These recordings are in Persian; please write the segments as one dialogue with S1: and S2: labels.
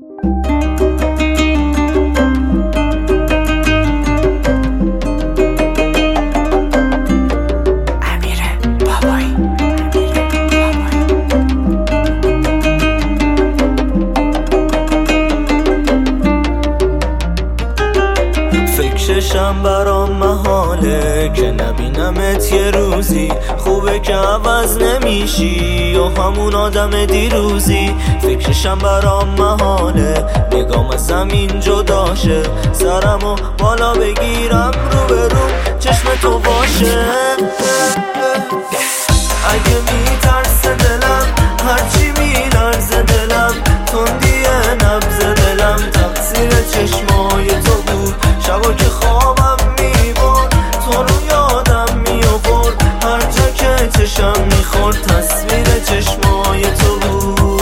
S1: فکرشم برام محاله که نبینمت یه روزی، خوبه که عوض نمیشی و همون آدم دیروزی. فکرشم برام محاله نگام از زمین جداشه، سرمو بالا بگیرم رو به رو چشم تو باشه. اگه میترسه دلم هرچی میلرزه دلم، تندیه نبض دلم تقصیر چشمای تو بود. شبا که خوابم میبرد تو رو یادم میآورد، هر جا که چشم میخورد تصویر چشمای تو بود.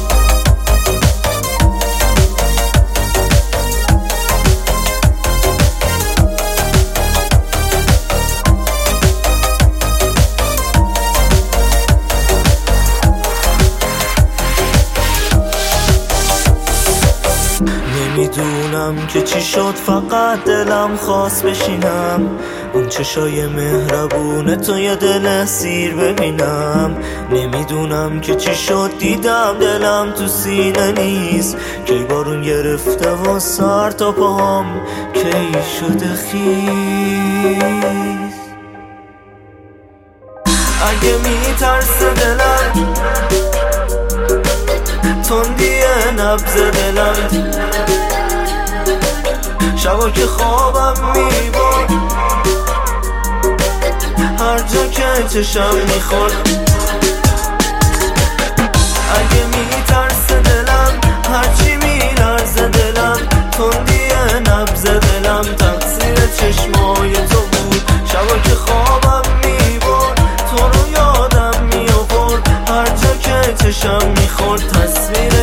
S1: نمیدونم که چی شد، فقط دلم خواست بشینم اون چشای مهربونه تو یه دل اسیر ببینم. نمیدونم که چی شد، دیدم دلم تو سینه نیست، کی بارون گرفته و سر تا پاهم کی شده خیس. اگه میترسه دلم تندیه نبض دلم، شبا که خوابم میبرد هر جا که چشم میخورد. اگه میترسه دلم هرچی میلرزه دلم، تندیه نبض دلم تقصیر چشمای تو بود. شبا که خوابم میبرد تو رو یادم میآورد، هر جا که چشم میخورد تصویر